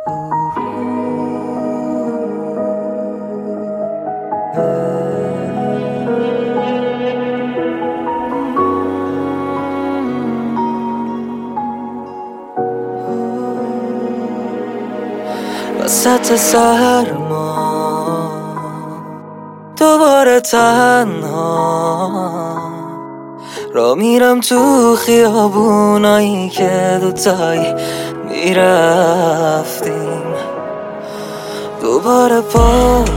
وسط سرما دوباره تنها را میرم تو خیابونایی که دوتایی میرفتیم. دوباره پاییز،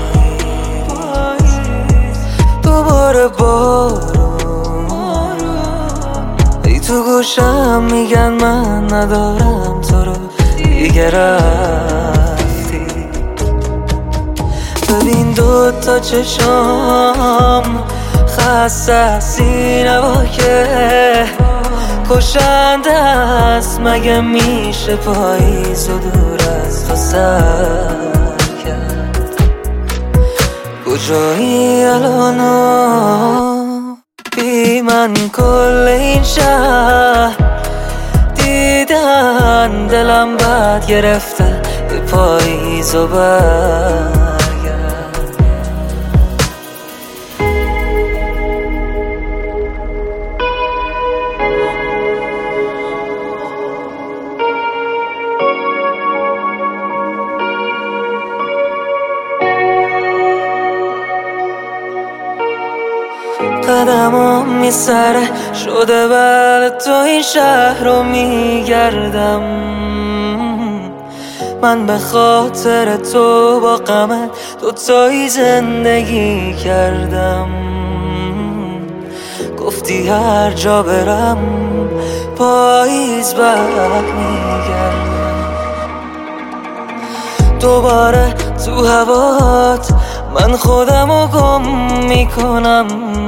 دوباره بارون، ای تو گوشم میگن من ندارم تو رو دیگه رفتی. ببین دوتا چشام خسته سینه که کشنده است، مگه میشه پاییز و دور از تو سر کرد؟ کجایی الانو بی من کل این شهر دیدن دلم بد گرفته به پاییز و برگرد. قدمم میسره شده بعد تو این شهر رو میگردم. من به خاطر تو با غمت دوتایی زندگی کردم. گفتی هر جا برم پاییز بر میگردم. دوباره تو هوات من خودمو گم میکنم.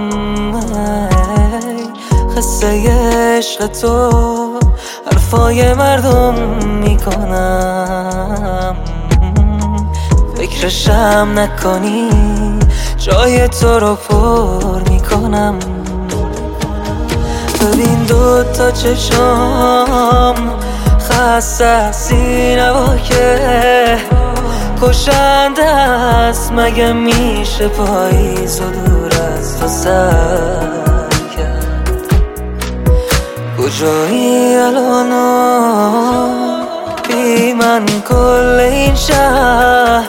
قصه عشق تو حرفای مردم میکنم. فکرشم نکنی جای تو رو پر میکنم. ببین دوتا چشام خسته سینه که کشنده است، مگه میشه پاییز و دور از تو سر کرد؟ کجایی الانو بی من کل این شهر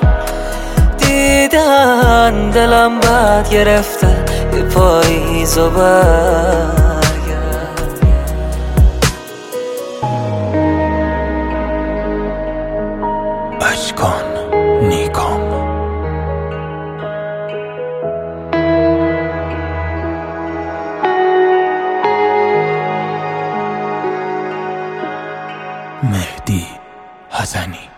دیدن دلم بد گرفته به پاییز و برگرد. اشکان نیکام مهدی حسنی.